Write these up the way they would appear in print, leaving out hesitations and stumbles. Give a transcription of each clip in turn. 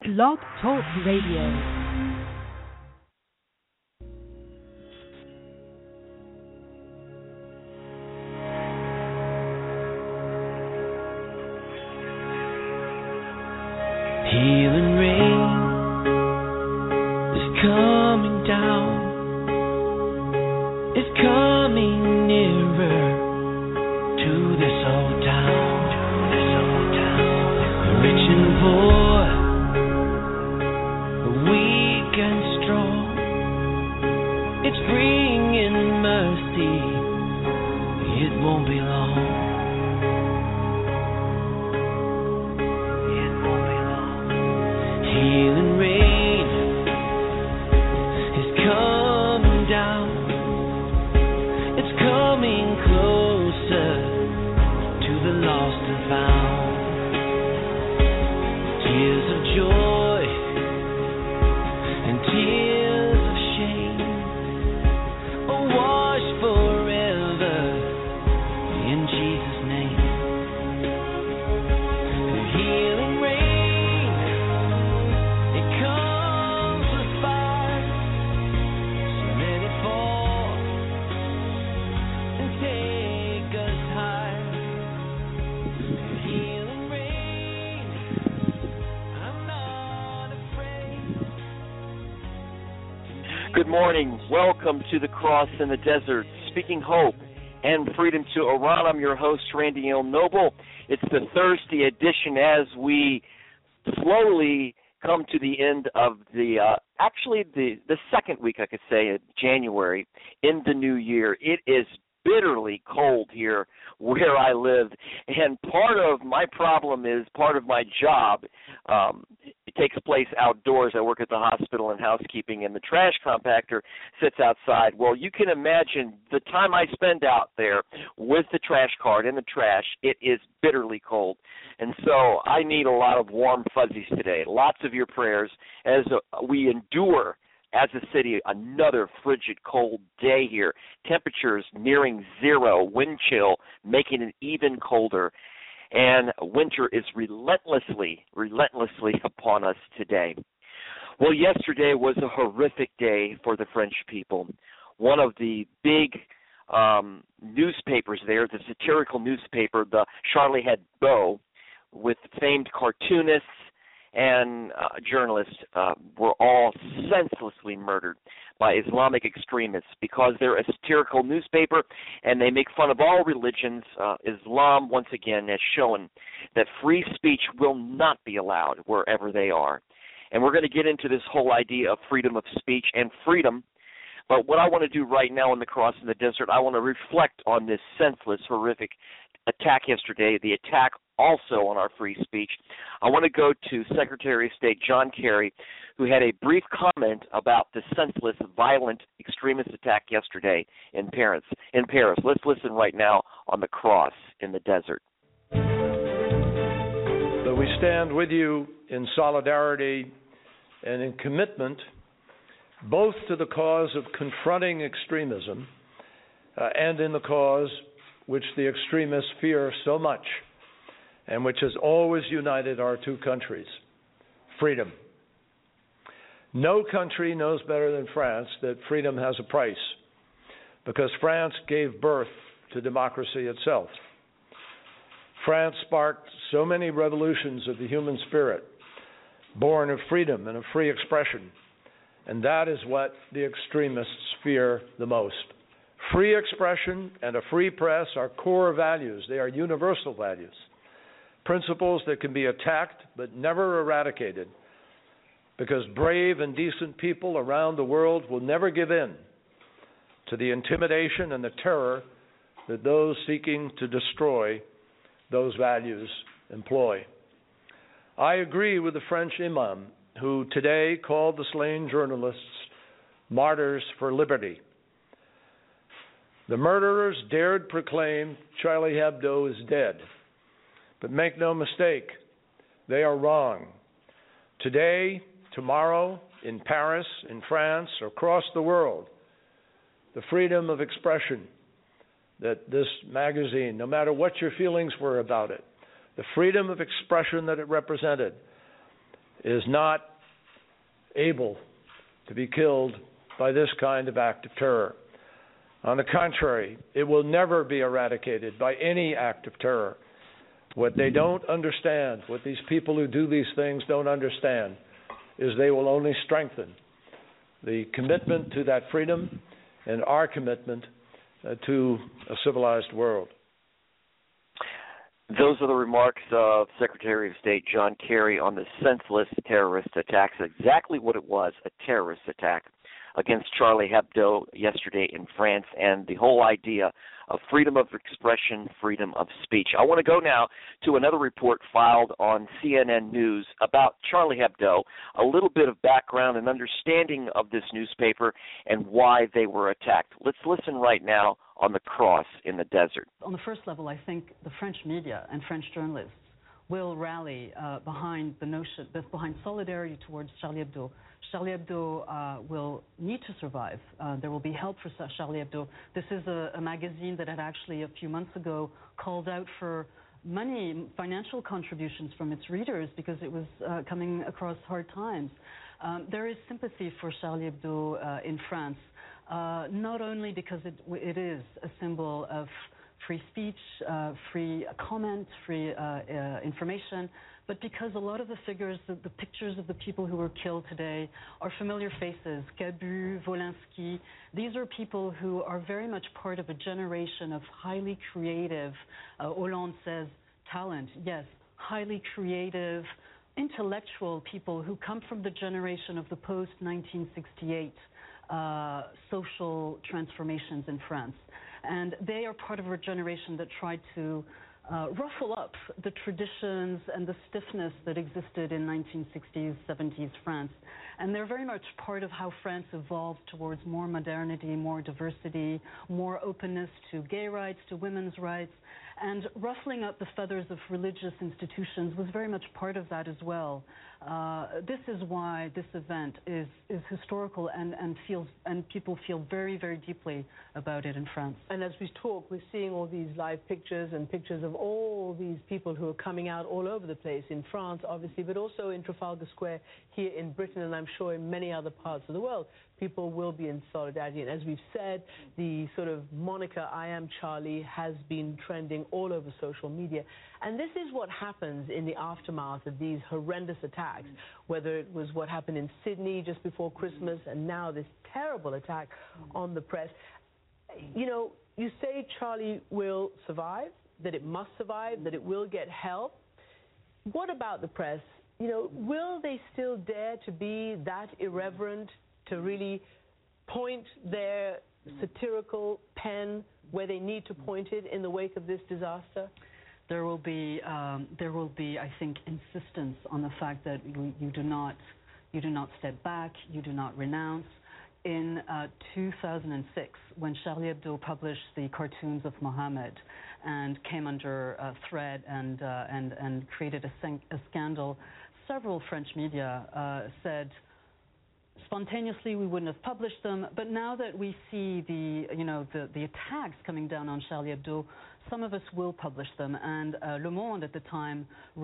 Blog Talk Radio. Healing rain is coming down. It's coming nearer to this old town. Rich and poor, weak and strong. It's bringing mercy. It won't be long. Healing rain is coming down. It's coming closer to the lost and found. Tears of joy and tears of shame are washed forever in Jesus' name. The healing rain, it comes with fire. So let it fall and take us higher. The healing rain, I'm not afraid. Good morning. Welcome to the Cross in the Desert, speaking hope and freedom to Iran. I'm your host, Randy L. Noble. It's the Thursday edition as we slowly come to the end of the second week, I could say, of January in the new year. It is bitterly cold here where I live, and part of my problem is part of my job. It takes place outdoors. I work at the hospital in housekeeping, and the trash compactor sits outside. Well, you can imagine the time I spend out there with the trash cart in the trash. It is bitterly cold, and so I need a lot of warm fuzzies today. Lots of your prayers as we endure as a city another frigid, cold day here. Temperatures nearing zero, wind chill making it even colder. And winter is relentlessly upon us today. Well, yesterday was a horrific day for the French people. One of the big newspapers there, the satirical newspaper, the Charlie Hebdo, with famed cartoonists and journalists were all senselessly murdered by Islamic extremists because they're a satirical newspaper and they make fun of all religions. Islam, once again, has shown that free speech will not be allowed wherever they are. And we're going to get into this whole idea of freedom of speech and freedom. But what I want to do right now in the Cross in the Desert, I want to reflect on this senseless, horrific attack yesterday, the attack also on our free speech. I want to go to Secretary of State John Kerry, who had a brief comment about the senseless, violent, extremist attack yesterday in Paris. Let's listen right now on the Cross in the Desert. So we stand with you in solidarity and in commitment, both to the cause of confronting extremism and in the cause which the extremists fear so much and which has always united our two countries, freedom. No country knows better than France that freedom has a price, because France gave birth to democracy itself. France sparked so many revolutions of the human spirit, born of freedom and of free expression, and that is what the extremists fear the most. Free expression and a free press are core values. They are universal values, principles that can be attacked but never eradicated, because brave and decent people around the world will never give in to the intimidation and the terror that those seeking to destroy those values employ. I agree with the French imam who today called the slain journalists martyrs for liberty. The murderers dared proclaim Charlie Hebdo is dead. But make no mistake, they are wrong. Today, tomorrow, in Paris, in France, or across the world, the freedom of expression that this magazine, no matter what your feelings were about it, the freedom of expression that it represented, is not able to be killed by this kind of act of terror. On the contrary, it will never be eradicated by any act of terror. What they don't understand, what these people who do these things don't understand, is they will only strengthen the commitment to that freedom and our commitment to a civilized world. Those are the remarks of Secretary of State John Kerry on the senseless terrorist attacks. Exactly what it was, a terrorist attack against Charlie Hebdo yesterday in France, and the whole idea of freedom of expression, freedom of speech. I want to go now to another report filed on CNN News about Charlie Hebdo, a little bit of background and understanding of this newspaper and why they were attacked. Let's listen right now on the cross in the desert. On the first level, I think the French media and French journalists will rally behind the notion, behind solidarity towards Charlie Hebdo. Charlie Hebdo will need to survive. There will be help for Charlie Hebdo. This is a magazine that had actually a few months ago called out for money, financial contributions from its readers because it was coming across hard times. There is sympathy for Charlie Hebdo in France, not only because it is a symbol of free speech, free comment, free information, but because a lot of the figures, the pictures of the people who were killed today are familiar faces. Cabu, Volinsky, these are people who are very much part of a generation of highly creative, Hollande says, talent, yes, highly creative, intellectual people who come from the generation of the post-1968 social transformations in France. And they are part of a generation that tried to ruffle up the traditions and the stiffness that existed in 1960s, 70s France. And they're very much part of how France evolved towards more modernity, more diversity, more openness to gay rights, to women's rights. And ruffling up the feathers of religious institutions was very much part of that as well. This is why this event is historical and people feel very, very deeply about it in France. And as we talk, we're seeing all these live pictures and pictures of all these people who are coming out all over the place, in France, obviously, but also in Trafalgar Square here in Britain, and I'm sure in many other parts of the world. People will be in solidarity. And as we've said, the sort of moniker, I Am Charlie, has been trending all over social media. And this is what happens in the aftermath of these horrendous attacks, whether it was what happened in Sydney just before Christmas and now this terrible attack on the press. You know, you say Charlie will survive, that it must survive, that it will get help. What about the press? You know, will they still dare to be that irreverent, to really point their satirical pen where they need to point it in the wake of this disaster? There will be, I think, insistence on the fact that you do not step back, you do not renounce. In 2006, when Charlie Hebdo published the cartoons of Mohammed and came under threat and created a scandal, several French media said, spontaneously, we wouldn't have published them, but now that we see the attacks coming down on Charlie Hebdo, some of us will publish them. And Le Monde at the time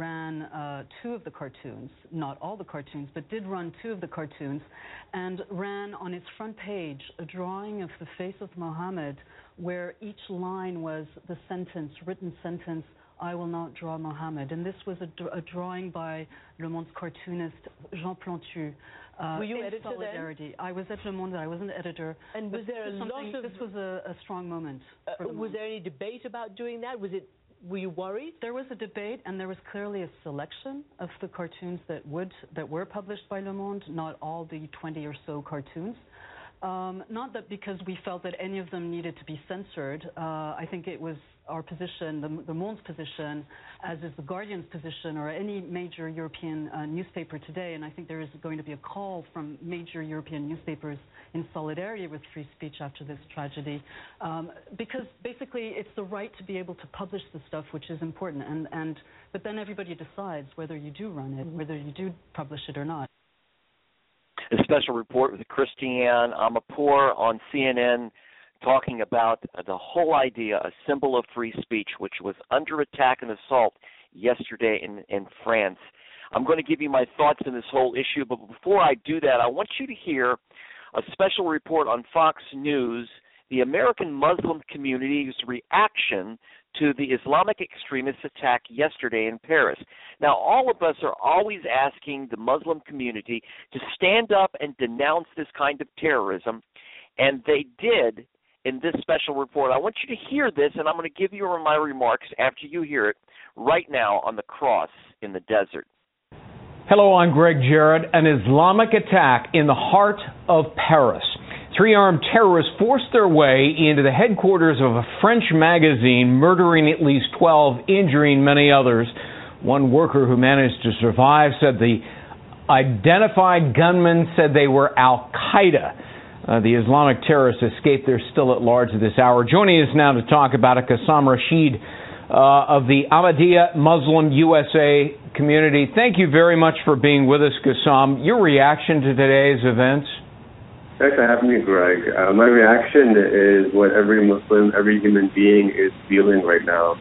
ran 2 of the cartoons, not all the cartoons, but did run 2 of the cartoons, and ran on its front page a drawing of the face of Mohammed, where each line was the sentence, written sentence, I will not draw Mohammed. And this was a drawing by Le Monde's cartoonist Jean Plantu. Were you editor solidarity. Then? I was at Le Monde. I was an editor. And was there a lot of... This was a strong moment. Was there any debate about doing that? Were you worried? There was a debate, and there was clearly a selection of the cartoons that were published by Le Monde, not all the 20 or so cartoons. Not that because we felt that any of them needed to be censored. I think it was our position, the Monde's position, as is the Guardian's position, or any major European newspaper today, and I think there is going to be a call from major European newspapers in solidarity with free speech after this tragedy, because basically it's the right to be able to publish the stuff which is important, but then everybody decides whether you do run it, whether you do publish it or not. A special report with Christiane Amanpour on CNN talking about the whole idea, a symbol of free speech, which was under attack and assault yesterday in France. I'm going to give you my thoughts on this whole issue, but before I do that, I want you to hear a special report on Fox News, the American Muslim community's reaction to the Islamic extremist attack yesterday in Paris. Now, all of us are always asking the Muslim community to stand up and denounce this kind of terrorism, and they did in this special report. I want you to hear this, and I'm going to give you my remarks after you hear it right now on the cross in the desert. Hello, I'm Greg Jarrett. An Islamic attack in the heart of Paris. 3 armed terrorists forced their way into the headquarters of a French magazine, murdering at least 12, injuring many others. One worker who managed to survive said the identified gunmen said they were Al-Qaeda. The Islamic terrorists escaped. They're still at large at this hour. Joining us now to talk about it, Qassam Rashid of the Ahmadiyya Muslim USA community. Thank you very much for being with us, Qassam. Your reaction to today's events? Thanks for having me, Greg. My reaction is what every Muslim, every human being is feeling right now.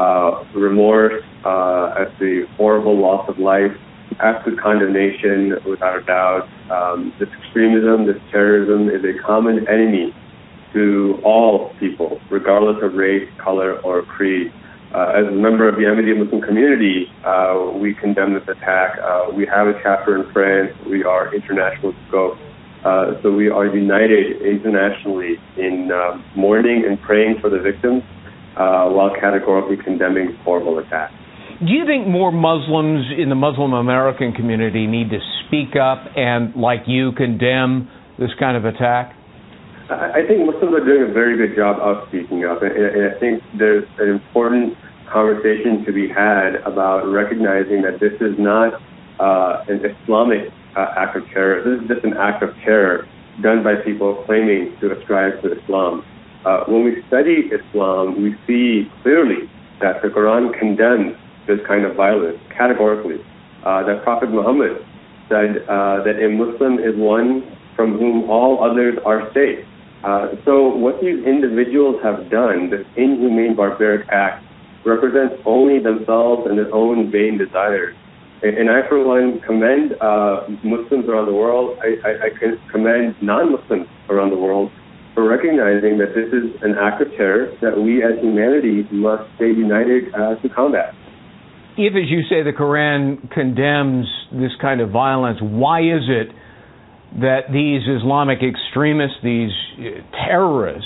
Remorse at the horrible loss of life, absolute condemnation without a doubt. This extremism, this terrorism is a common enemy to all people, regardless of race, color, or creed. As a member of the Ahmadiyya Muslim community, we condemn this attack. We have a chapter in France. We are international in scope. So we are united internationally in mourning and praying for the victims while categorically condemning this horrible attack. Do you think more Muslims in the Muslim American community need to speak up and, like you, condemn this kind of attack? I think Muslims are doing a very good job of speaking up, and I think there's an important conversation to be had about recognizing that this is not an Islamic act of terror. This is just an act of terror done by people claiming to ascribe to Islam. When we study Islam, we see clearly that the Quran condemns this kind of violence categorically. That Prophet Muhammad said that a Muslim is one from whom all others are safe. So what these individuals have done, this inhumane, barbaric act, represents only themselves and their own vain desires. And I, for one, commend Muslims around the world. I commend non-Muslims around the world for recognizing that this is an act of terror that we as humanity must stay united to combat. If, as you say, the Quran condemns this kind of violence, why is it that these Islamic extremists, these terrorists,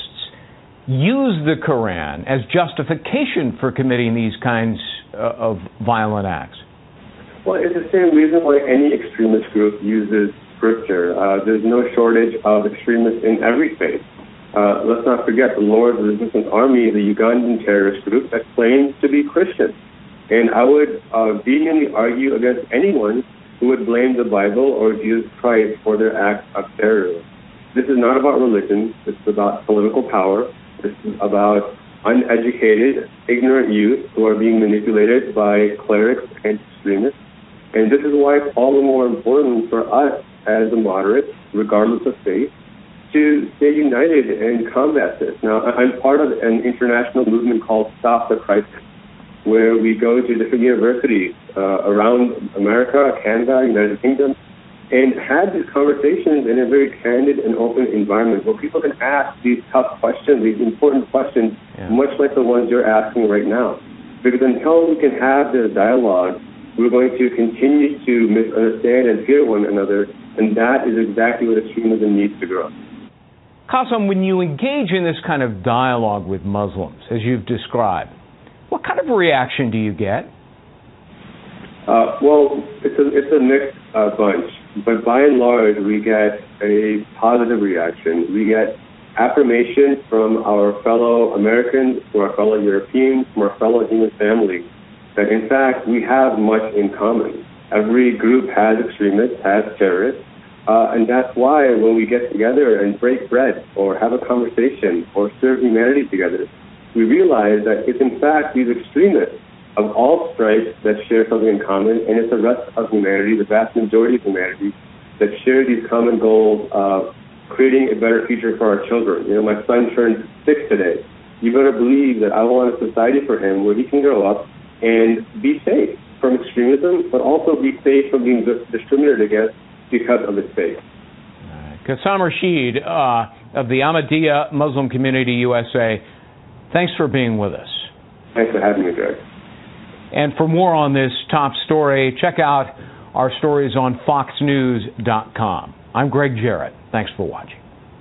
use the Quran as justification for committing these kinds of violent acts? Well, it's the same reason why any extremist group uses scripture. There's no shortage of extremists in every faith. Let's not forget the Lord's Resistance Army, the Ugandan terrorist group that claims to be Christian. And I would vehemently argue against anyone who would blame the Bible or Jesus Christ for their acts of terrorism. This is not about religion. This is about political power. This is about uneducated, ignorant youth who are being manipulated by clerics and extremists. And this is why it's all the more important for us as a moderate, regardless of faith, to stay united and combat this. Now, I'm part of an international movement called Stop the Crisis, where we go to different universities around America, Canada, United Kingdom, and have these conversations in a very candid and open environment where people can ask these tough questions, these important questions, much like the ones you're asking right now. Because until we can have this dialogue, we're going to continue to misunderstand and fear one another, and that is exactly what extremism needs to grow. Qassam, when you engage in this kind of dialogue with Muslims, as you've described, what kind of a reaction do you get? Well, it's a mixed bunch, but by and large, we get a positive reaction. We get affirmation from our fellow Americans, from our fellow Europeans, from our fellow human family, that in fact we have much in common. Every group has extremists, has terrorists, and that's why when we get together and break bread or have a conversation or serve humanity together, we realize that it's in fact these extremists of all stripes that share something in common, and it's the rest of humanity, the vast majority of humanity, that share these common goals of creating a better future for our children. You know, my son turned 6 today. You better believe that I want a society for him where he can grow up and be safe from extremism, but also be safe from being discriminated against because of its faith. Qassam Rashid of the Ahmadiyya Muslim Community USA, thanks for being with us. Thanks for having me, Greg. And for more on this top story, check out our stories on foxnews.com. I'm Greg Jarrett. Thanks for watching.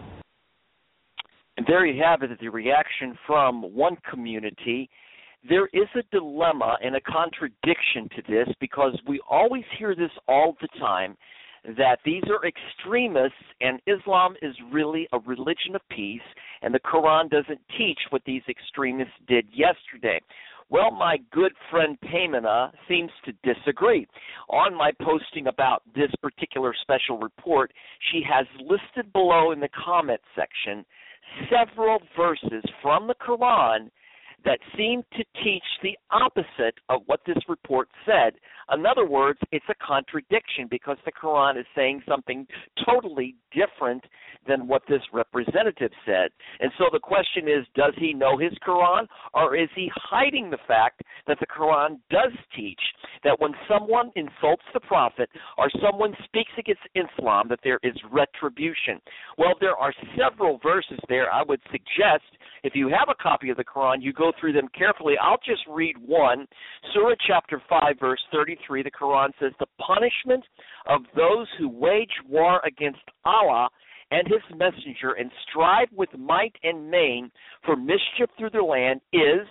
And there you have it, the reaction from one community. There is a dilemma and a contradiction to this, because we always hear this all the time, that these are extremists and Islam is really a religion of peace, and the Quran doesn't teach what these extremists did yesterday. Well, my good friend Paymana seems to disagree. On my posting about this particular special report, she has listed below in the comment section several verses from the Quran that seem to teach the opposite of what this report said. In other words, it's a contradiction, because the Quran is saying something totally different than what this representative said. And so the question is, does he know his Quran, or is he hiding the fact that the Quran does teach that when someone insults the Prophet or someone speaks against Islam, that there is retribution? Well, there are several verses there. I would suggest, if you have a copy of the Quran, you go through them carefully. I'll just read one. Surah chapter 5, verse 33, the Quran says, the punishment of those who wage war against Allah and his messenger and strive with might and main for mischief through their land is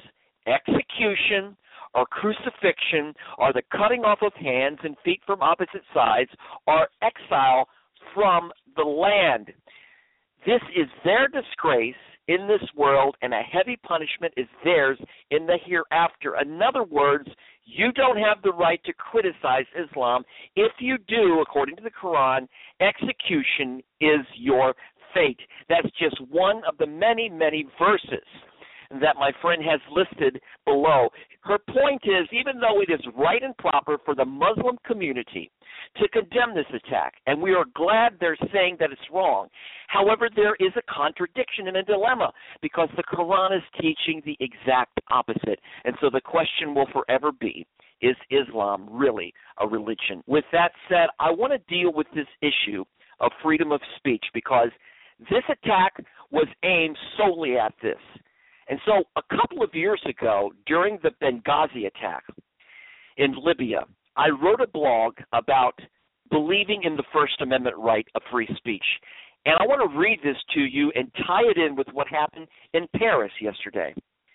execution or crucifixion or the cutting off of hands and feet from opposite sides or exile from the land. This is their disgrace in this world, and a heavy punishment is theirs in the hereafter. In other words, you don't have the right to criticize Islam. If you do, according to the Quran, execution is your fate. That's just one of the many, many verses that my friend has listed below. Her point is, even though it is right and proper for the Muslim community to condemn this attack, and we are glad they're saying that it's wrong, however, there is a contradiction and a dilemma, because the Quran is teaching the exact opposite. And so the question will forever be, is Islam really a religion? With that said, I want to deal with this issue of freedom of speech, because this attack was aimed solely at this. And so a couple of years ago, during the Benghazi attack in Libya, I wrote a blog about believing in the First Amendment right of free speech. And I want to read this to you and tie it in with what happened in Paris yesterday.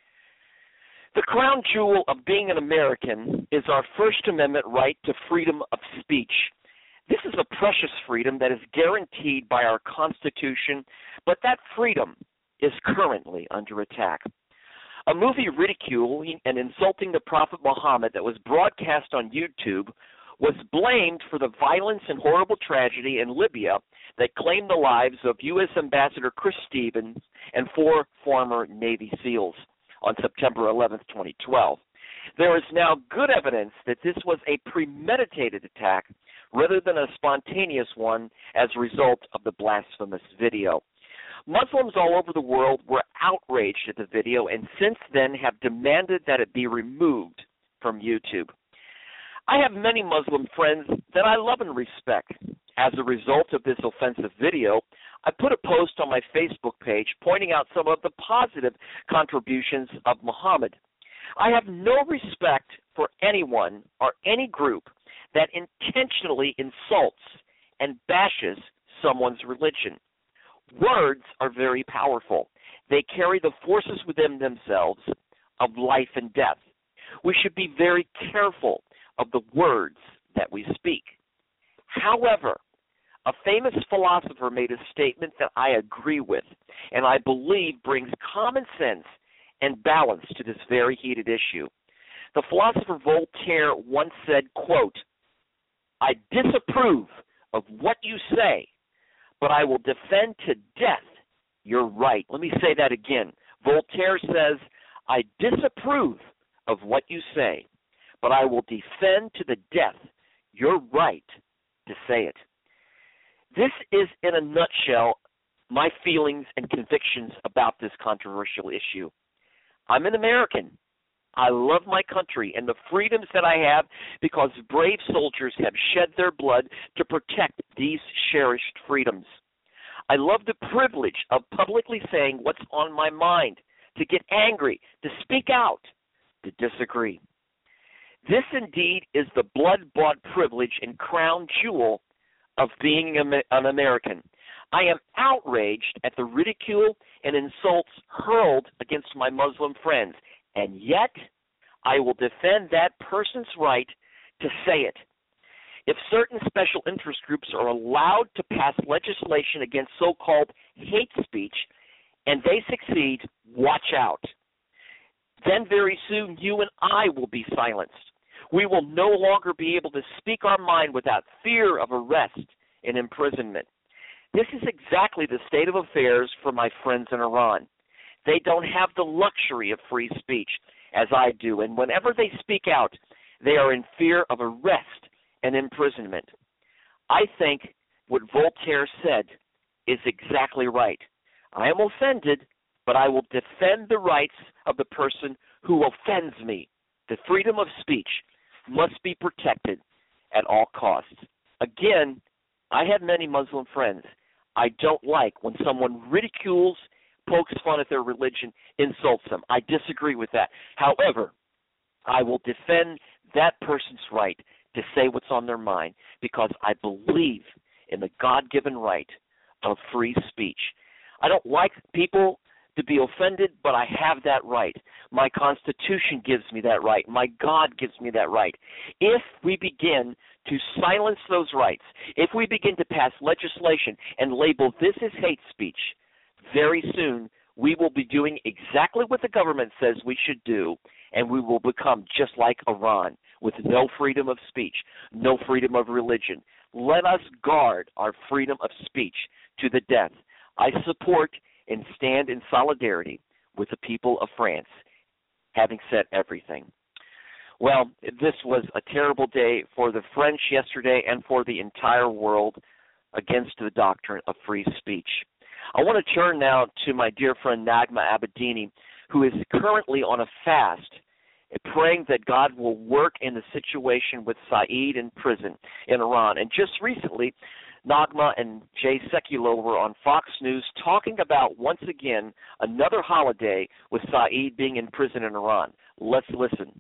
The crown jewel of being an American is our First Amendment right to freedom of speech. This is a precious freedom that is guaranteed by our Constitution, but that freedom is currently under attack. A movie ridiculing and insulting the Prophet Muhammad that was broadcast on YouTube was blamed for the violence and horrible tragedy in Libya that claimed the lives of U.S. Ambassador Chris Stevens and 4 former Navy SEALs on September 11, 2012. There is now good evidence that this was a premeditated attack rather than a spontaneous one as a result of the blasphemous video. Muslims all over the world were outraged at the video and since then have demanded that it be removed from YouTube. I have many Muslim friends that I love and respect. As a result of this offensive video, I put a post on my Facebook page pointing out some of the positive contributions of Muhammad. I have no respect for anyone or any group that intentionally insults and bashes someone's religion. Words are very powerful. They carry the forces within themselves of life and death. We should be very careful of the words that we speak. However, a famous philosopher made a statement that I agree with and I believe brings common sense and balance to this very heated issue. The philosopher Voltaire once said, quote, "I disapprove of what you say, but I will defend to death your right." Let me say that again. Voltaire says, "I disapprove of what you say, but I will defend to the death your right to say it." This is, in a nutshell, my feelings and convictions about this controversial issue. I'm an American. I love my country and the freedoms that I have because brave soldiers have shed their blood to protect these cherished freedoms. I love the privilege of publicly saying what's on my mind, to get angry, to speak out, to disagree. This indeed is the blood-bought privilege and crown jewel of being an American. I am outraged at the ridicule and insults hurled against my Muslim friends, and yet I will defend that person's right to say it. If certain special interest groups are allowed to pass legislation against so-called hate speech, and they succeed, watch out. Then very soon you and I will be silenced. We will no longer be able to speak our mind without fear of arrest and imprisonment. This is exactly the state of affairs for my friends in Iran. They don't have the luxury of free speech, as I do, and whenever they speak out, they are in fear of arrest and imprisonment. I think what Voltaire said is exactly right. I am offended, but I will defend the rights of the person who offends me. The freedom of speech must be protected at all costs. Again, I have many Muslim friends. I don't like when someone ridicules, pokes fun at their religion, insults them. I disagree with that. However, I will defend that person's right to say what's on their mind because I believe in the God-given right of free speech. I don't like people to be offended, but I have that right. My Constitution gives me that right. My God gives me that right. If we begin to silence those rights, if we begin to pass legislation and label this as hate speech, very soon we will be doing exactly what the government says we should do, and we will become just like Iran, with no freedom of speech, no freedom of religion. Let us guard our freedom of speech to the death. I support and stand in solidarity with the people of France, having said everything. Well, this was a terrible day for the French yesterday and for the entire world against the doctrine of free speech. I want to turn now to my dear friend Nagma Abedini, who is currently on a fast, praying that God will work in the situation with Saeed in prison in Iran. And just recently, Nagma and Jay Sekulow were on Fox News talking about, once again, another holiday with Saeed being in prison in Iran. Let's listen.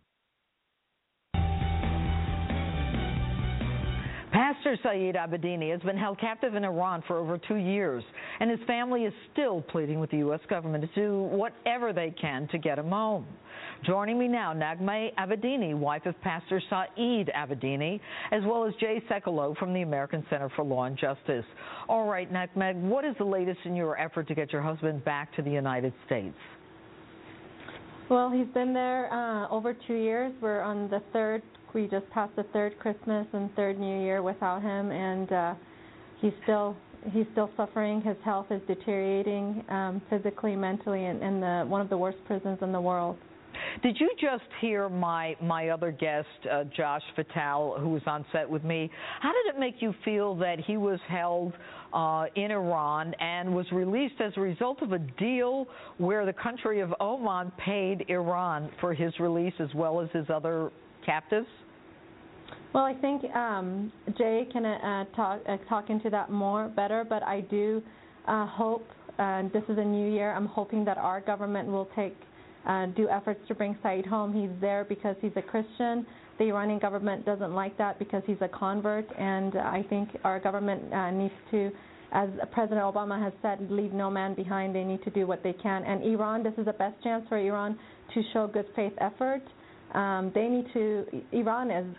Pastor Saeed Abedini has been held captive in Iran for over 2 years, and his family is still pleading with the U.S. government to do whatever they can to get him home. Joining me now, Nagma Abedini, wife of Pastor Saeed Abedini, as well as Jay Sekulow from the American Center for Law and Justice. All right, Nagma, what is the latest in your effort to get your husband back to the United States? Well, he's been there over 2 years. We're on the third. We just passed the third Christmas and third New Year without him, and he's still suffering. His health is deteriorating physically, mentally, in one of the worst prisons in the world. Did you just hear my other guest, Josh Fattal, who was on set with me? How did it make you feel that he was held in Iran and was released as a result of a deal where the country of Oman paid Iran for his release as well as his other captives? Well, I think Jay can talk into that better, but I do hope, this is a new year, I'm hoping that our government will do efforts to bring Saeed home. He's there because he's a Christian. The Iranian government doesn't like that because he's a convert, and I think our government needs to, as President Obama has said, leave no man behind. They need to do what they can. And Iran, this is the best chance for Iran to show good faith effort. They need to. Iran is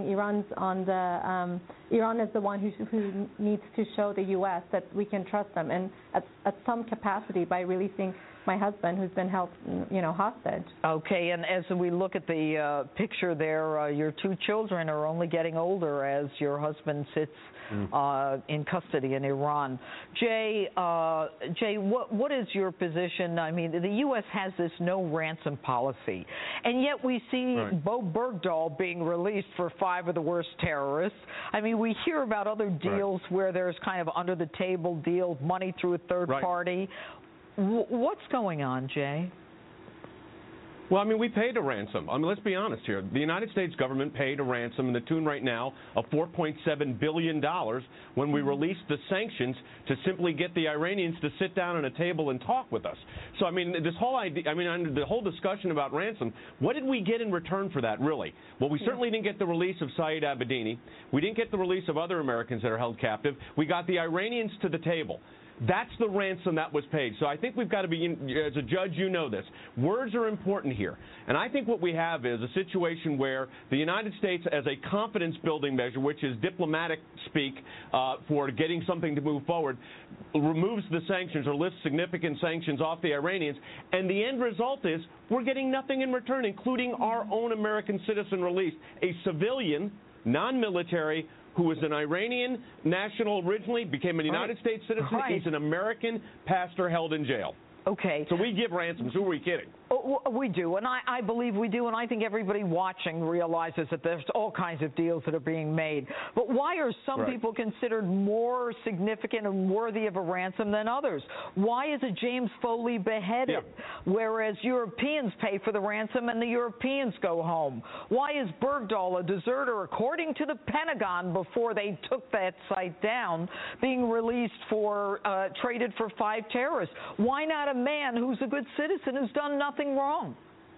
the one who needs to show the U.S. that we can trust them, and at some capacity by releasing my husband, who's been held, hostage. Okay, and as we look at the picture there, your 2 children are only getting older as your husband sits in custody in Iran. Jay, what is your position? I mean, the U.S. has this no ransom policy, and yet we see Bo Bergdahl being released for 5 of the worst terrorists. I mean, we hear about other deals where there's kind of under-the-table deals, money through a third party. What's going on, Jay? Well, I mean, we paid a ransom. I mean, let's be honest here. The United States government paid a ransom in the tune right now of $4.7 billion when we released the sanctions to simply get the Iranians to sit down at a table and talk with us. So, I mean, this whole idea, the whole discussion about ransom, what did we get in return for that, really? Well, we certainly didn't get the release of Saeed Abedini. We didn't get the release of other Americans that are held captive. We got the Iranians to the table. That's the ransom that was paid. So I think we've got to be, as a judge, you know this. Words are important here. And I think what we have is a situation where the United States, as a confidence-building measure, which is diplomatic speak for getting something to move forward, removes the sanctions or lifts significant sanctions off the Iranians. And the end result is we're getting nothing in return, including our own American citizen released, a civilian, non-military, who was an Iranian national originally, became a United States citizen. He's an American pastor held in jail. Okay. So we give ransoms. Who are we kidding? We do, and I believe we do, and I think everybody watching realizes that there's all kinds of deals that are being made. But why are some people considered more significant and worthy of a ransom than others? Why is a James Foley beheaded, whereas Europeans pay for the ransom and the Europeans go home? Why is Bergdahl, a deserter, according to the Pentagon before they took that site down, being released for, traded for 5 terrorists? Why not a man who's a good citizen who's done nothing wrong?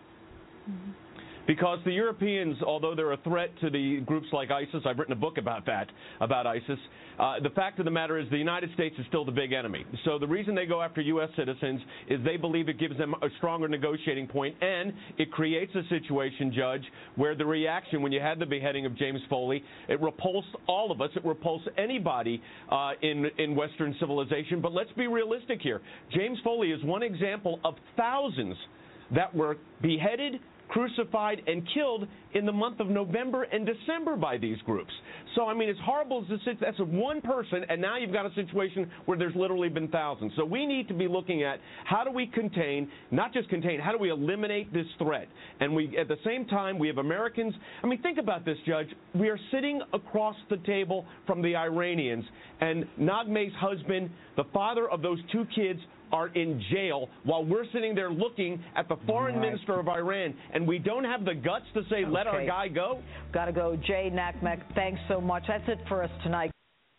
Because the Europeans, although they're a threat to the groups like ISIS, I've written a book about that, about ISIS, the fact of the matter is the United States is still the big enemy. So the reason they go after U.S. citizens is they believe it gives them a stronger negotiating point, and it creates a situation, Judge, where the reaction when you had the beheading of James Foley, it repulsed all of us. It repulsed anybody in Western civilization. But let's be realistic here. James Foley is one example of thousands that were beheaded, crucified, and killed in the month of November and December by these groups. So, I mean, as horrible as this is, that's one person, and now you've got a situation where there's literally been thousands. So we need to be looking at how do we contain, not just contain, how do we eliminate this threat? And we, at the same time, we have Americans. I mean, think about this, Judge. We are sitting across the table from the Iranians, and Naghmeh's husband, the father of those 2 kids, are in jail while we're sitting there looking at the foreign minister of Iran, and we don't have the guts to say, let our guy go? Got to go. Jay Nakmek, thanks so much. That's it for us tonight.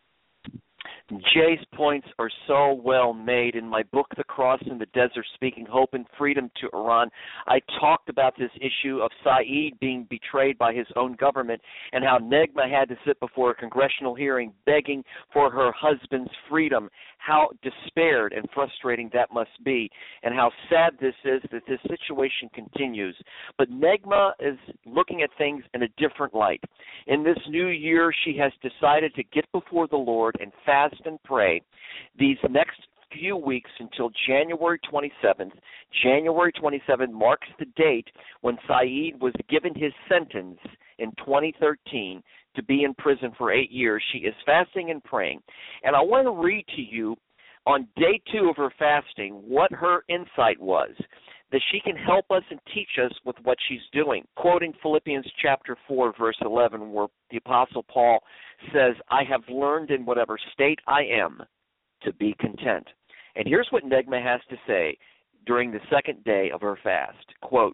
Jay's points are so well made. In my book, The Cross in the Desert, Speaking Hope and Freedom to Iran, I talked about this issue of Saeed being betrayed by his own government and how Negma had to sit before a congressional hearing begging for her husband's freedom, how despaired and frustrating that must be, and how sad this is that this situation continues. But Negma is looking at things in a different light. In this new year, she has decided to get before the Lord and fast and pray these next few weeks until January 27th. January 27th marks the date when Saeed was given his sentence in 2013 to be in prison for 8 years. She is fasting and praying. And I want to read to you on day 2 of her fasting what her insight was, that she can help us and teach us with what she's doing. Quoting Philippians chapter 4, verse 11, where the Apostle Paul says, I have learned in whatever state I am to be content. And here's what Negma has to say during the second day of her fast. Quote,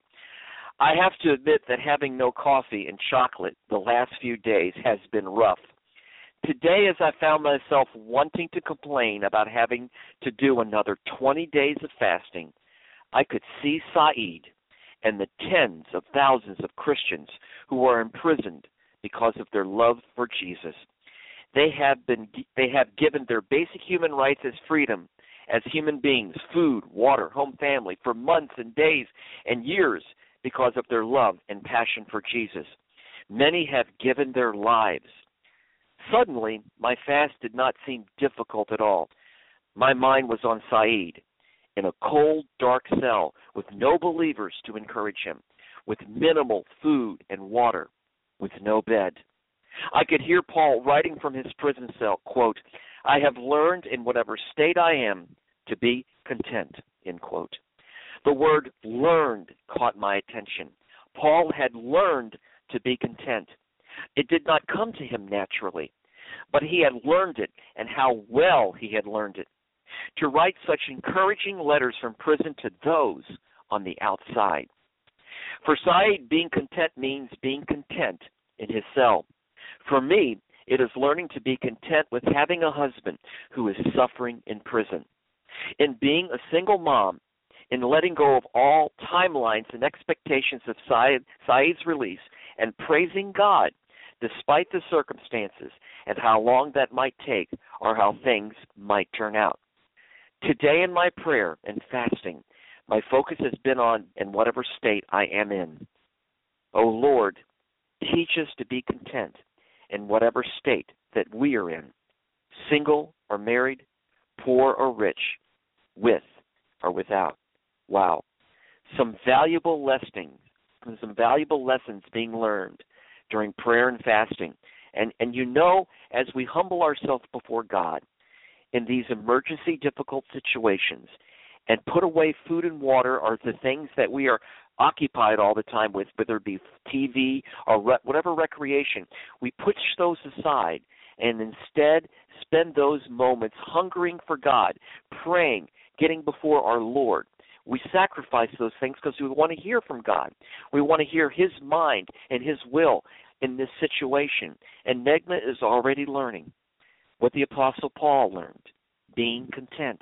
I have to admit that having no coffee and chocolate the last few days has been rough. Today, as I found myself wanting to complain about having to do another 20 days of fasting, I could see Saeed and the tens of thousands of Christians who are imprisoned because of their love for Jesus. They have given their basic human rights as freedom, as human beings, food, water, home, family, for months and days and years because of their love and passion for Jesus. Many have given their lives. Suddenly, my fast did not seem difficult at all. My mind was on Saeed, in a cold, dark cell with no believers to encourage him, with minimal food and water, with no bed. I could hear Paul writing from his prison cell, quote, I have learned in whatever state I am to be content, end quote. The word learned caught my attention. Paul had learned to be content. It did not come to him naturally, but he had learned it, and how well he had learned it. To write such encouraging letters from prison to those on the outside. For Saeed, being content means being content in his cell. For me, it is learning to be content with having a husband who is suffering in prison. In being a single mom, in letting go of all timelines and expectations of Saeed's release, and praising God despite the circumstances and how long that might take or how things might turn out. Today in my prayer and fasting, my focus has been on in whatever state I am in. O Lord, teach us to be content in whatever state that we are in, single or married, poor or rich, with or without. Wow. Some valuable lessons being learned during prayer and fasting. And as we humble ourselves before God in these emergency difficult situations and put away food and water or the things that we are occupied all the time with, whether it be TV or whatever recreation, we push those aside and instead spend those moments hungering for God, praying, getting before our Lord. We sacrifice those things because we want to hear from God. We want to hear His mind and His will in this situation. And Negma is already learning what the Apostle Paul learned, being content.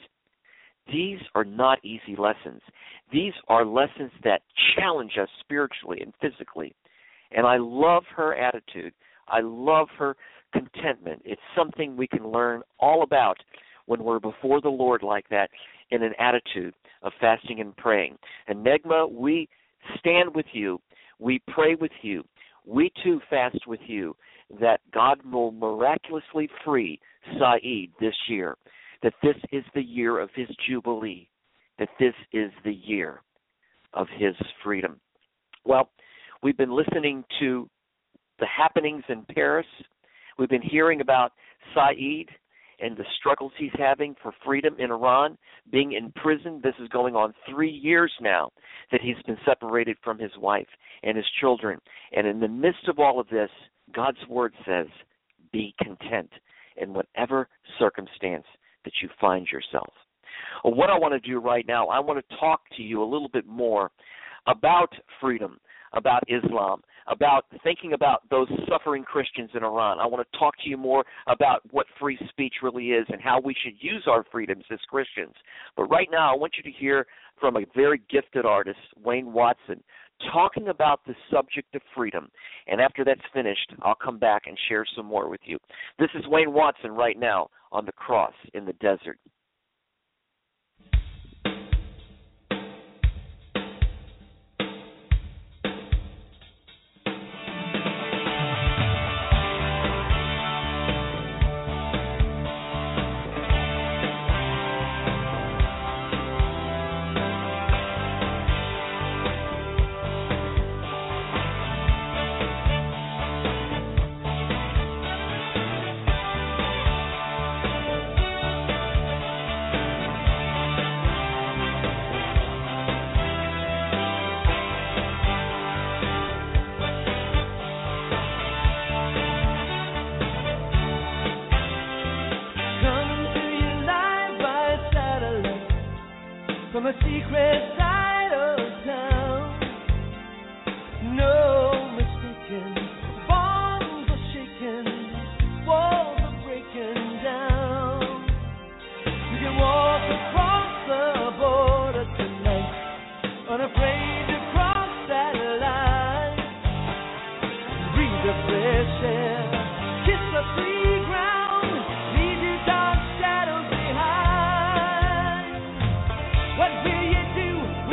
These are not easy lessons. These are lessons that challenge us spiritually and physically. And I love her attitude. I love her contentment. It's something we can learn all about when we're before the Lord like that in an attitude of fasting and praying. And Negma, we stand with you. We pray with you. We too fast with you that God will miraculously free Saeed this year, that this is the year of his jubilee, that this is the year of his freedom. Well, we've been listening to the happenings in Paris. We've been hearing about Saeed and the struggles he's having for freedom in Iran, being in prison. This is going on 3 years now that he's been separated from his wife and his children. And in the midst of all of this, God's word says, be content in whatever circumstance that you find yourself. Well, what I want to do right now, I want to talk to you a little bit more about freedom, about Islam, about thinking about those suffering Christians in Iran. I want to talk to you more about what free speech really is and how we should use our freedoms as Christians. But right now, I want you to hear from a very gifted artist, Wayne Watson, talking about the subject of freedom. And after that's finished, I'll come back and share some more with you. This is Wayne Watson right now on the cross in the desert. From a secret side of town, no mistaken, bombs are shaking, walls are breaking down. You can walk across the border tonight, unafraid to cross that line. Breathe the fresh air, kiss the free ground, leave your dark shadows behind. What will you do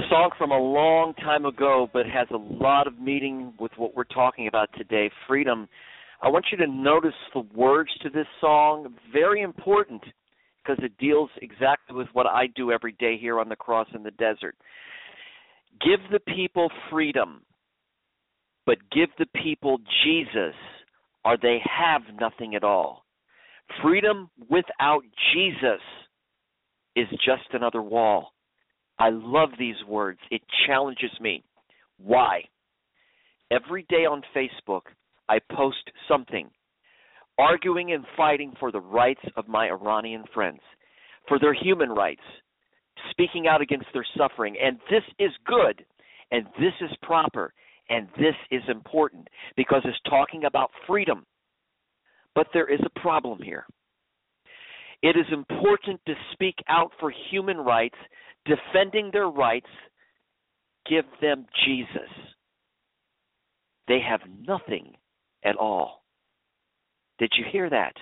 A song from a long time ago, but has a lot of meaning with what we're talking about today, freedom. I want you to notice the words to this song, very important, because it deals exactly with what I do every day here on the cross in the desert. Give the people freedom, but give the people Jesus, or they have nothing at all. Freedom without Jesus is just another wall. I love these words. It challenges me. Why? Every day on Facebook, I post something, arguing and fighting for the rights of my Iranian friends, for their human rights, speaking out against their suffering. And this is good, and this is proper, and this is important, because it's talking about freedom. But there is a problem here. It is important to speak out for human rights, defending their rights. Give them Jesus. They have nothing at all. Did you hear that?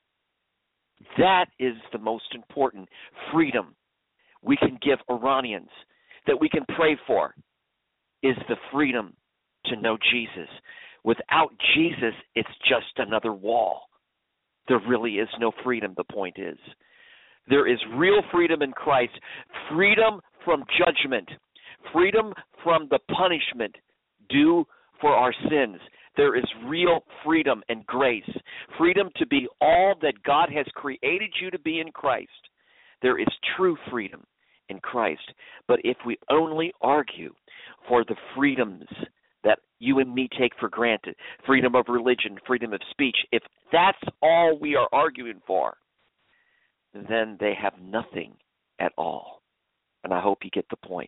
That is the most important freedom we can give Iranians, that we can pray for, is the freedom to know Jesus. Without Jesus, it's just another wall. There really is no freedom, the point is. There is real freedom in Christ, freedom from judgment, freedom from the punishment due for our sins. There is real freedom and grace, freedom to be all that God has created you to be in Christ. There is true freedom in Christ. But if we only argue for the freedoms that you and me take for granted, freedom of religion, freedom of speech, if that's all we are arguing for, then they have nothing at all. And I hope you get the point.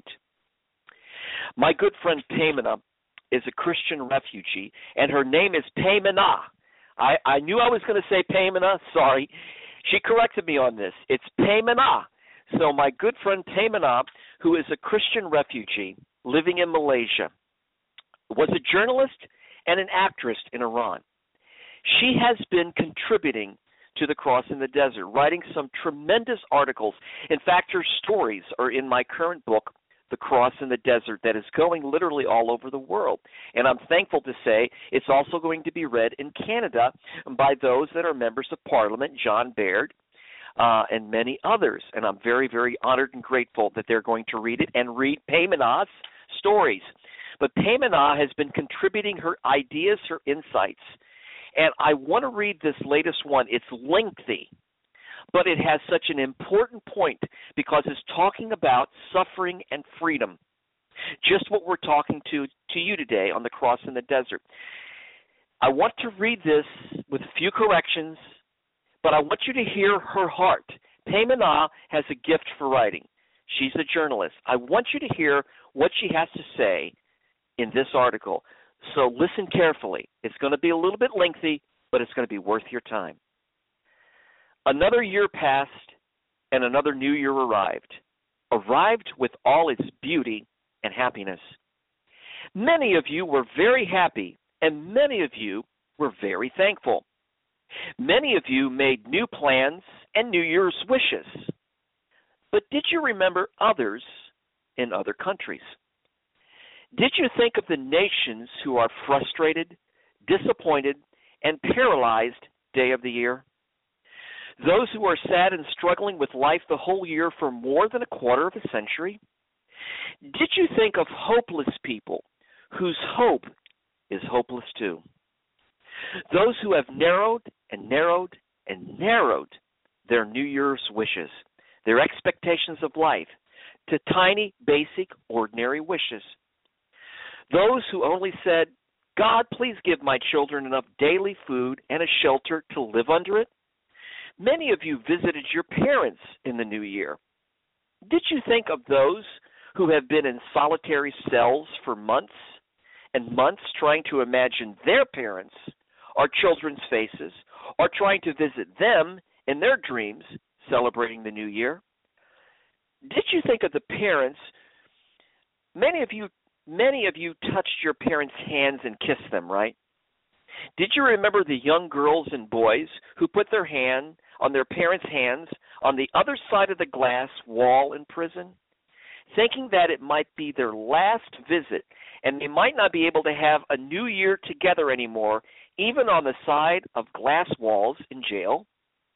My good friend Paymana is a Christian refugee, and her name is Paymana. I knew I was going to say Paymana. Sorry. She corrected me on this. It's Paymana. So my good friend Paymana, who is a Christian refugee living in Malaysia, was a journalist and an actress in Iran. She has been contributing to the Cross in the Desert, writing some tremendous articles. In fact, her stories are in my current book, The Cross in the Desert, that is going literally all over the world. And I'm thankful to say it's also going to be read in Canada by those that are members of Parliament, John Baird, and many others. And I'm very, very honored and grateful that they're going to read it and read Paymana's stories. But Paymana has been contributing her ideas, her insights. And I want to read this latest one. It's lengthy, but it has such an important point because it's talking about suffering and freedom. Just what we're talking to you today on the Cross in the Desert. I want to read this with a few corrections, but I want you to hear her heart. Paymana has a gift for writing. She's a journalist. I want you to hear what she has to say in this article. So listen carefully. It's going to be a little bit lengthy, but it's going to be worth your time. Another year passed, and another new year arrived with all its beauty and happiness. Many of you were very happy, and many of you were very thankful. Many of you made new plans and New Year's wishes. But did you remember others in other countries? Did you think of the nations who are frustrated, disappointed, and paralyzed day of the year? Those who are sad and struggling with life the whole year for more than a quarter of a century? Did you think of hopeless people whose hope is hopeless too? Those who have narrowed and narrowed and narrowed their New Year's wishes, their expectations of life, to tiny, basic, ordinary wishes. Those who only said, God, please give my children enough daily food and a shelter to live under it. Many of you visited your parents in the new year. Did you think of those who have been in solitary cells for months and months trying to imagine their parents or children's faces or trying to visit them in their dreams celebrating the new year? Did you think of the parents? Many of you touched your parents' hands and kissed them, right? Did you remember the young girls and boys who put their hand on their parents' hands on the other side of the glass wall in prison? thinking that it might be their last visit and they might not be able to have a new year together anymore, even on the side of glass walls in jail?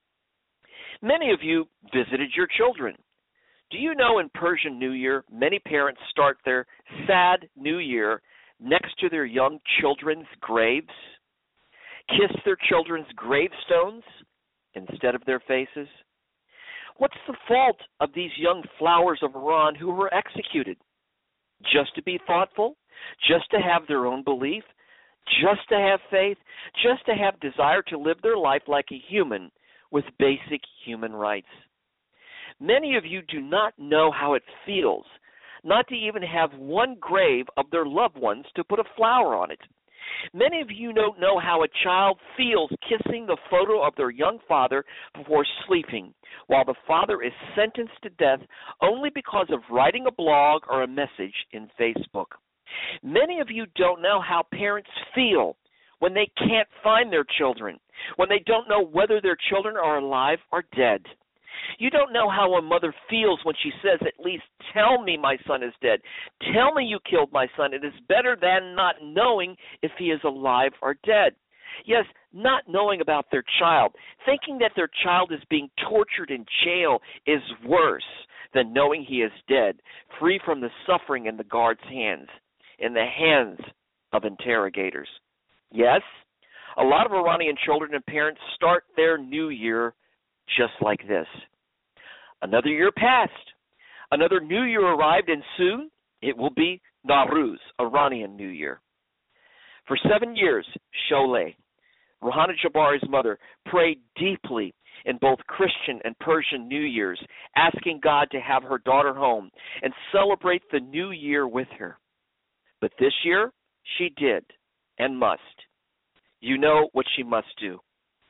Many of you visited your children. Do you know in Persian New Year, many parents start their sad New Year next to their young children's graves? Kiss their children's gravestones instead of their faces? What's the fault of these young flowers of Iran who were executed? Just to be thoughtful? Just to have their own belief? Just to have faith? Just to have desire to live their life like a human with basic human rights? Many of you do not know how it feels not to even have one grave of their loved ones to put a flower on it. Many of you don't know how a child feels kissing the photo of their young father before sleeping, while the father is sentenced to death only because of writing a blog or a message in Facebook. Many of you don't know how parents feel when they can't find their children, when they don't know whether their children are alive or dead. You don't know how a mother feels when she says, at least tell me my son is dead. Tell me you killed my son. It is better than not knowing if he is alive or dead. Yes, not knowing about their child, thinking that their child is being tortured in jail is worse than knowing he is dead, free from the suffering in the guard's hands, in the hands of interrogators. Yes, a lot of Iranian children and parents start their new year just like this. Another year passed. Another new year arrived, and soon it will be Nowruz, Iranian New Year. For 7 years, Sholeh, Rohana Jabari's mother, prayed deeply in both Christian and Persian New Years, asking God to have her daughter home and celebrate the new year with her. But this year, she did and must. You know what she must do.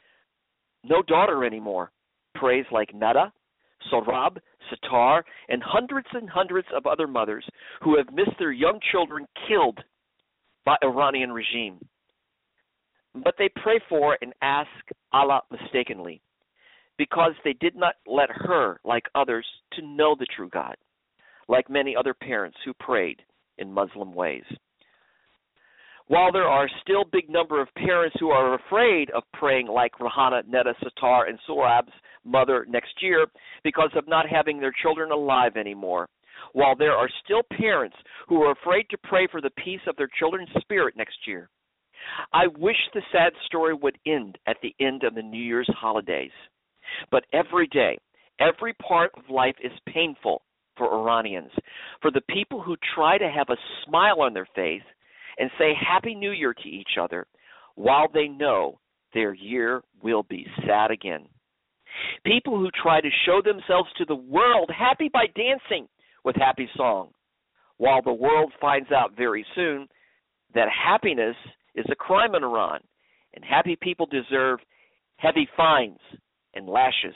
No daughter anymore. Prays like Nada, Sorab, Sitar, and hundreds of other mothers who have missed their young children killed by Iranian regime. But they pray for and ask Allah mistakenly because they did not let her, like others, to know the true God, like many other parents who prayed in Muslim ways. While there are still a big number of parents who are afraid of praying like Rohana, Neda, Sitar, and Sorab's mother next year because of not having their children alive anymore, while there are still parents who are afraid to pray for the peace of their children's spirit next year, I wish the sad story would end at the end of the New Year's holidays. But every day, every part of life is painful for Iranians, for the people who try to have a smile on their face and say Happy New Year to each other, while they know their year will be sad again. People who try to show themselves to the world happy by dancing with happy song, while the world finds out very soon that happiness is a crime in Iran, and happy people deserve heavy fines and lashes.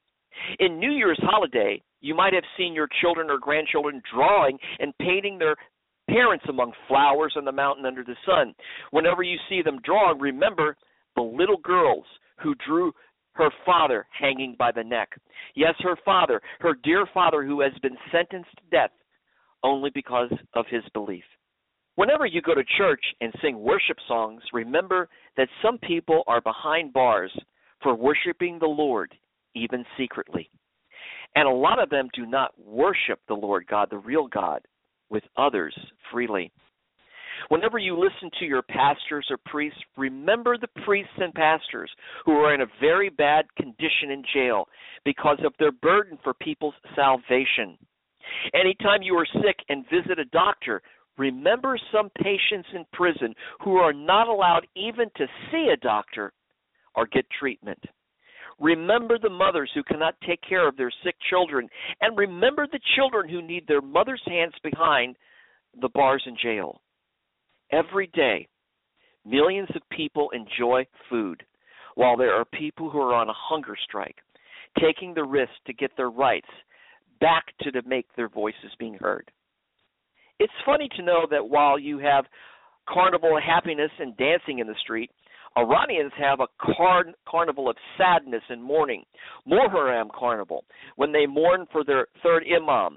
In New Year's holiday, you might have seen your children or grandchildren drawing and painting their parents among flowers on the mountain under the sun. Whenever you see them drawing, remember the little girls who drew her father hanging by the neck. Yes, her father, her dear father who has been sentenced to death only because of his belief. Whenever you go to church and sing worship songs, remember that some people are behind bars for worshiping the Lord, even secretly. And a lot of them do not worship the Lord God, the real God, with others freely. Whenever you listen to your pastors or priests, remember the priests and pastors who are in a very bad condition in jail because of their burden for people's salvation. Anytime you are sick and visit a doctor, remember some patients in prison who are not allowed even to see a doctor or get treatment. Remember the mothers who cannot take care of their sick children, and remember the children who need their mother's hands behind the bars in jail. Every day, millions of people enjoy food, while there are people who are on a hunger strike, taking the risk to get their rights back to make their voices being heard. It's funny to know that while you have carnival happiness and dancing in the street, Iranians have a carnival of sadness and mourning, Muharram carnival, when they mourn for their third imam,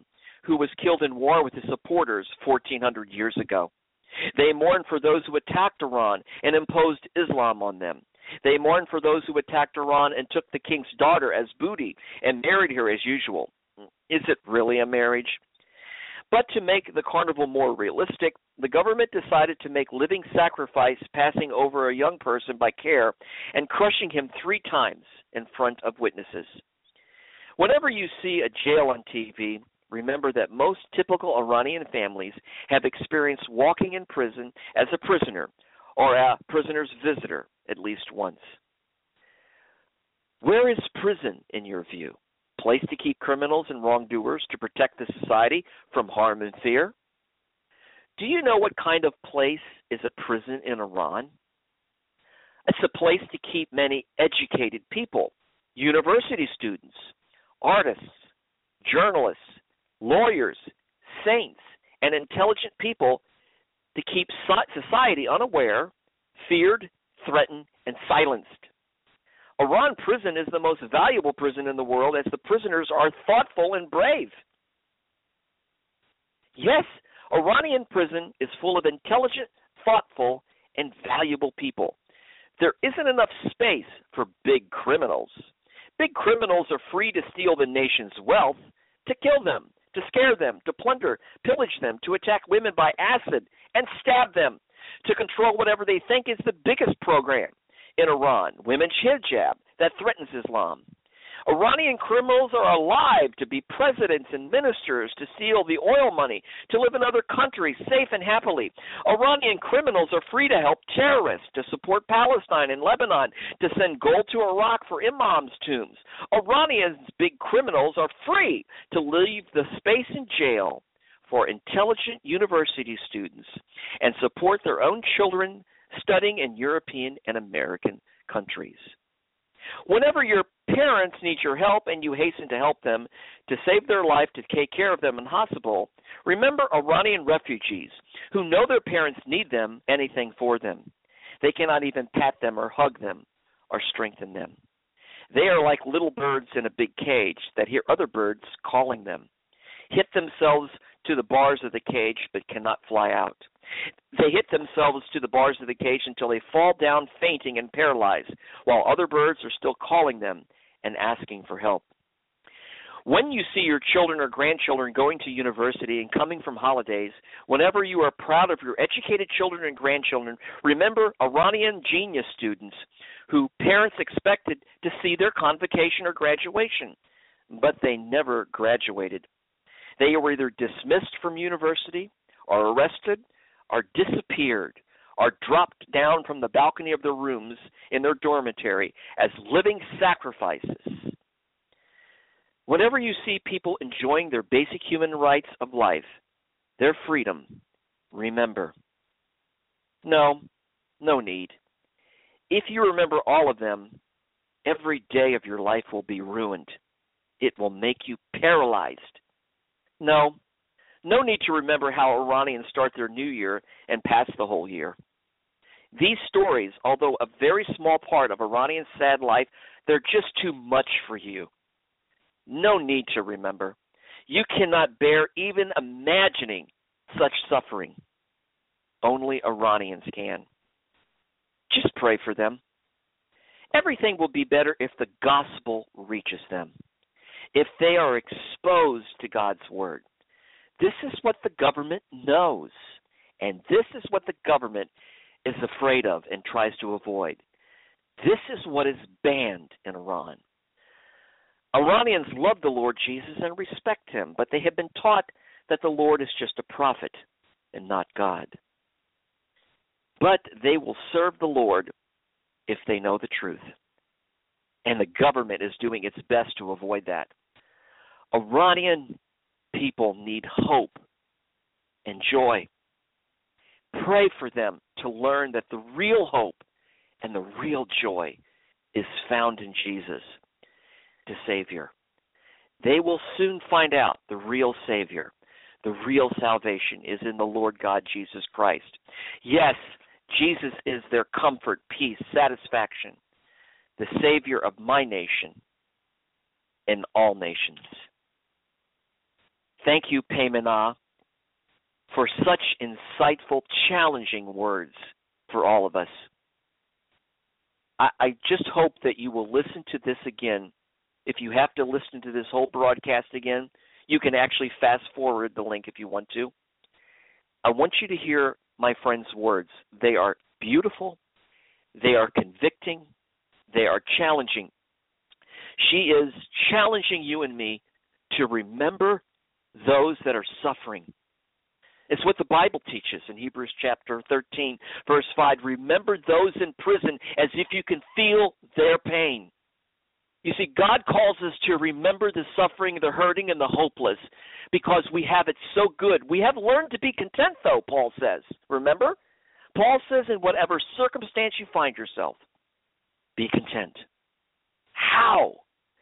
who was killed in war with his supporters 1,400 years ago. They mourn for those who attacked Iran and imposed Islam on them. They mourn for those who attacked Iran and took the king's daughter as booty and married her as usual. Is it really a marriage? But to make the carnival more realistic, the government decided to make living sacrifice passing over a young person by care and crushing him 3 times in front of witnesses. Whenever you see a jail on TV, remember that most typical Iranian families have experienced walking in prison as a prisoner or a prisoner's visitor at least once. Where is prison in your view? Place to keep criminals and wrongdoers to protect the society from harm and fear? Do you know what kind of place is a prison in Iran? It's a place to keep many educated people, university students, artists, journalists, lawyers, saints, and intelligent people to keep society unaware, feared, threatened, and silenced. Iran prison is the most valuable prison in the world as the prisoners are thoughtful and brave. Yes, Iranian prison is full of intelligent, thoughtful, and valuable people. There isn't enough space for big criminals. Big criminals are free to steal the nation's wealth, to kill them, to scare them, to plunder, pillage them, to attack women by acid and stab them, to control whatever they think is the biggest program in Iran, women's hijab, that threatens Islam. Iranian criminals are alive to be presidents and ministers, to steal the oil money, to live in other countries safe and happily. Iranian criminals are free to help terrorists, to support Palestine and Lebanon, to send gold to Iraq for imams' tombs. Iranians' big criminals are free to leave the space in jail for intelligent university students and support their own children studying in European and American countries. Whenever your parents need your help and you hasten to help them, to save their life, to take care of them in hospital, remember Iranian refugees who know their parents need them, anything for them. They cannot even pat them or hug them or strengthen them. They are like little birds in a big cage that hear other birds calling them, hit themselves to the bars of the cage but cannot fly out. They hit themselves to the bars of the cage until they fall down fainting and paralyzed, while other birds are still calling them and asking for help. When you see your children or grandchildren going to university and coming from holidays, whenever you are proud of your educated children and grandchildren, remember Iranian genius students who parents expected to see their convocation or graduation, but they never graduated. They were either dismissed from university or arrested or disappeared or dropped down from the balcony of their rooms in their dormitory as living sacrifices. Whenever you see people enjoying their basic human rights of life, their freedom, remember. No need. If you remember all of them, every day of your life will be ruined. It will make you paralyzed. No need to remember how Iranians start their new year and pass the whole year. These stories, although a very small part of Iranian sad life, they're just too much for you. No need to remember. You cannot bear even imagining such suffering. Only Iranians can. Just pray for them. Everything will be better if the gospel reaches them, if they are exposed to God's word. This is what the government knows, and this is what the government is afraid of and tries to avoid. This is what is banned in Iran. Iranians love the Lord Jesus and respect him, but they have been taught that the Lord is just a prophet and not God. But they will serve the Lord if they know the truth. And the government is doing its best to avoid that. Iranian people need hope and joy. Pray for them to learn that the real hope and the real joy is found in Jesus, the Savior. They will soon find out the real Savior, the real salvation is in the Lord God Jesus Christ. Yes, Jesus is their comfort, peace, satisfaction, the Savior of my nation and all nations. Thank you, Paymanah, for such insightful, challenging words for all of us. I just hope that you will listen to this again. If you have to listen to this whole broadcast again, you can actually fast forward the link if you want to. I want you to hear my friend's words. They are beautiful. They are convicting. They are challenging. She is challenging you and me to remember those that are suffering. It's what the Bible teaches in Hebrews chapter 13, verse 5. Remember those in prison as if you can feel their pain. You see, God calls us to remember the suffering, the hurting, and the hopeless because we have it so good. We have learned to be content, though, Paul says. Remember? Paul says in whatever circumstance you find yourself, be content. How?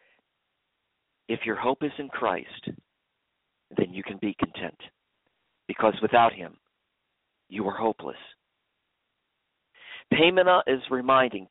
If your hope is in Christ, then you can be content. Because without him, you are hopeless. Paymanah is reminding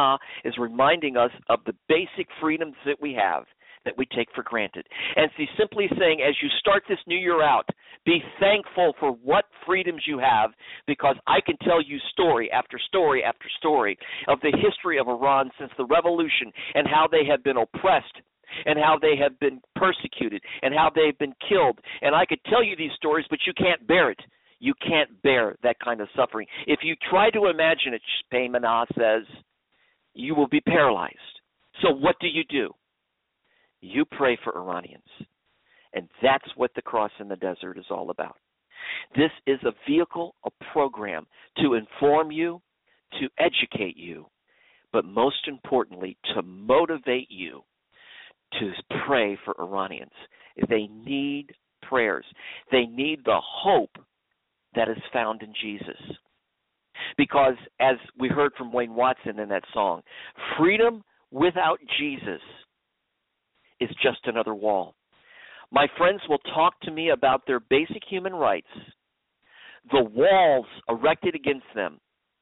us of the basic freedoms that we have, that we take for granted. And she's simply saying, as you start this new year out, be thankful for what freedoms you have, because I can tell you story after story after story of the history of Iran since the revolution and how they have been oppressed and how they have been persecuted and how they've been killed. And I could tell you these stories, but you can't bear it. You can't bear that kind of suffering. If you try to imagine it, Paymanah says, you will be paralyzed. So what do? You pray for Iranians. And that's what the Cross in the Desert is all about. This is a vehicle, a program to inform you, to educate you, but most importantly, to motivate you to pray for Iranians. They need prayers. They need the hope that is found in Jesus. Because as we heard from Wayne Watson in that song, freedom without Jesus is just another wall. My friends will talk to me about their basic human rights, the walls erected against them,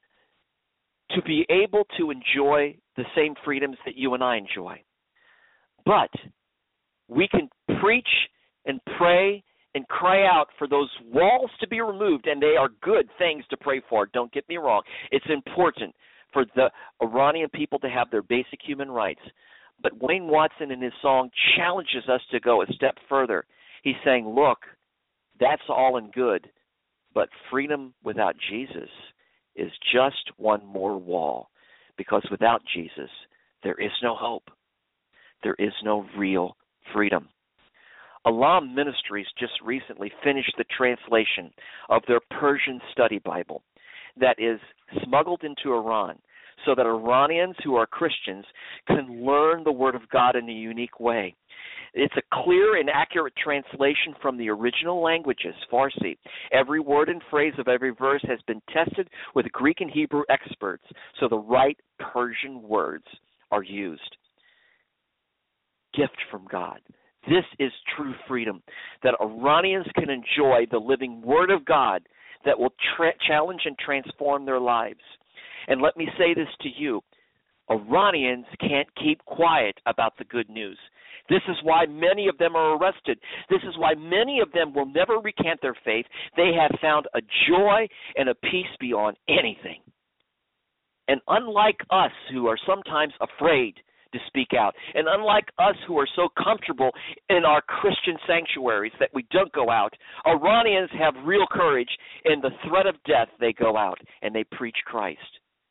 to be able to enjoy the same freedoms that you and I enjoy. But we can preach and pray and cry out for those walls to be removed, and they are good things to pray for. Don't get me wrong. It's important for the Iranian people to have their basic human rights. But Wayne Watson in his song challenges us to go a step further. He's saying, look, that's all and good, but freedom without Jesus is just one more wall, because without Jesus, there is no hope. There is no real freedom. Alam Ministries just recently finished the translation of their Persian study Bible that is smuggled into Iran so that Iranians who are Christians can learn the Word of God in a unique way. It's a clear and accurate translation from the original languages, Farsi. Every word and phrase of every verse has been tested with Greek and Hebrew experts, so the right Persian words are used. Gift from God. This is true freedom, that Iranians can enjoy the living Word of God that will challenge and transform their lives. And let me say this to you, Iranians can't keep quiet about the good news. This is why many of them are arrested. This is why many of them will never recant their faith. They have found a joy and a peace beyond anything. And unlike us who are sometimes afraid to speak out, and unlike us who are so comfortable in our Christian sanctuaries that we don't go out, Iranians have real courage. In the threat of death, they go out and they preach Christ.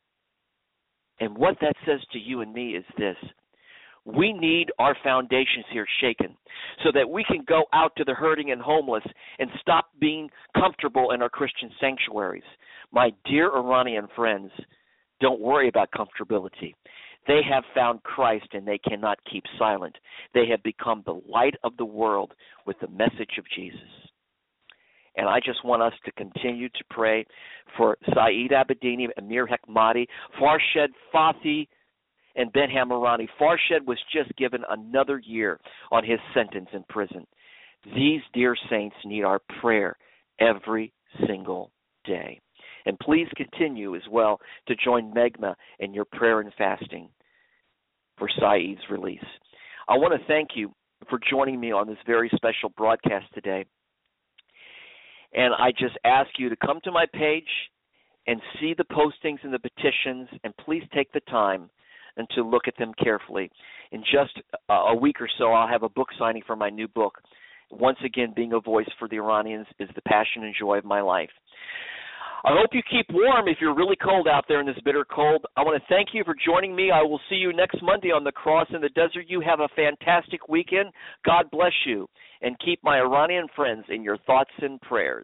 And what that says to you and me is this: we need our foundations here shaken so that we can go out to the hurting and homeless and stop being comfortable in our Christian sanctuaries. My dear Iranian friends, don't worry about comfortability. They have found Christ and they cannot keep silent. They have become the light of the world with the message of Jesus. And I just want us to continue to pray for Saeed Abedini, Amir Hekmati, Farshad Fathi, and Benham Irani. Farshad was just given another year on his sentence in prison. These dear saints need our prayer every single day. And please continue as well to join Megma in your prayer and fasting for Saeed's release. I want to thank you for joining me on this very special broadcast today. And I just ask you to come to my page and see the postings and the petitions, and please take the time and to look at them carefully. In just a week or so, I'll have a book signing for my new book. Once again, being a voice for the Iranians is the passion and joy of my life. I hope you keep warm if you're really cold out there in this bitter cold. I want to thank you for joining me. I will see you next Monday on The Cross in the Desert. You have a fantastic weekend. God bless you. And keep my Iranian friends in your thoughts and prayers.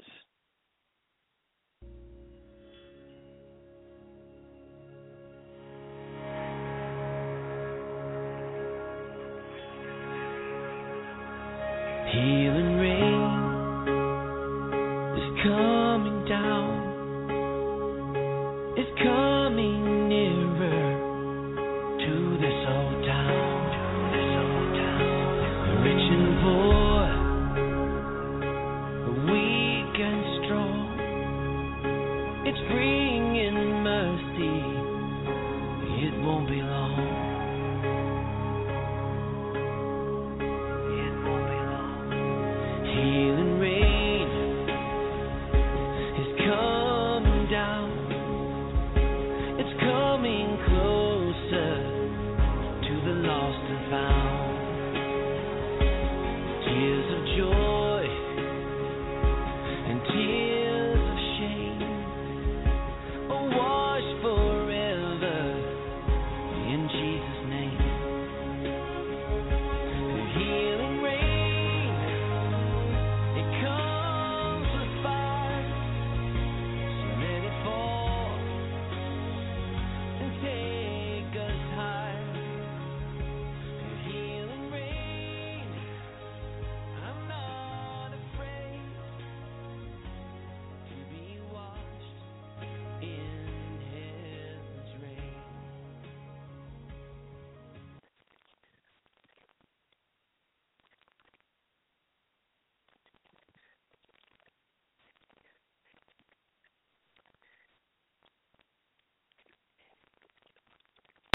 Healing rain is coming down. It's coming nearer to this old town. Rich and poor, weak and strong. It's bringing mercy. It won't be long.